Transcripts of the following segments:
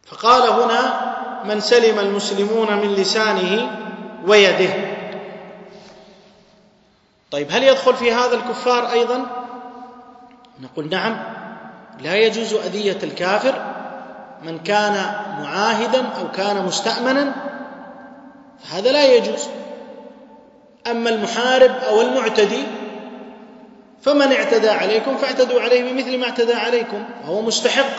فقال هنا من سلم المسلمون من لسانه ويده. طيب هل يدخل في هذا الكفار أيضا؟ نقول نعم، لا يجوز أذية الكافر من كان معاهدا أو كان مستأمنا، فهذا لا يجوز. أما المحارب أو المعتدي فمن اعتدى عليكم فاعتدوا عليه بمثل ما اعتدى عليكم، وهو مستحق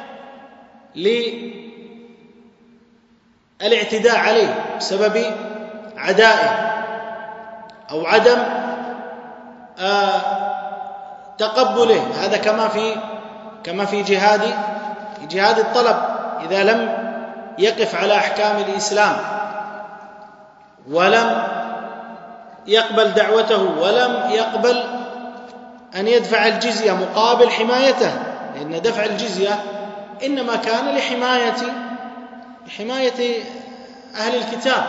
للاعتداء عليه بسبب عدائه أو عدم تقبله. هذا كما في جهاد الطلب، إذا لم يقف على أحكام الإسلام ولم يقبل دعوته ولم يقبل أن يدفع الجزية مقابل حمايته، لأن دفع الجزية إنما كان لحماية أهل الكتاب.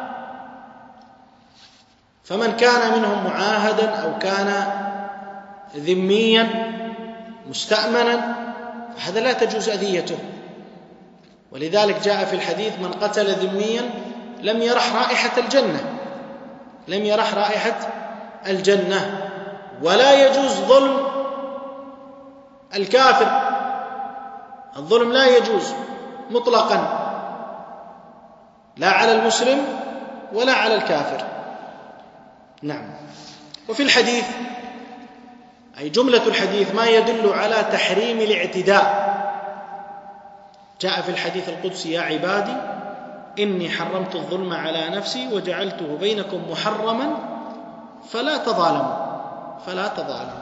فمن كان منهم معاهدا أو كان ذميا مستأمنا فهذا لا تجوز أذيته. ولذلك جاء في الحديث من قتل ذميا لم يرح رائحة الجنة. ولا يجوز ظلم الكافر، الظلم لا يجوز مطلقا، لا على المسلم ولا على الكافر. نعم. وفي الحديث أي جملة الحديث ما يدل على تحريم الاعتداء. جاء في الحديث القدسي: يا عبادي إني حرمت الظلم على نفسي وجعلته بينكم محرما فلا تظالموا.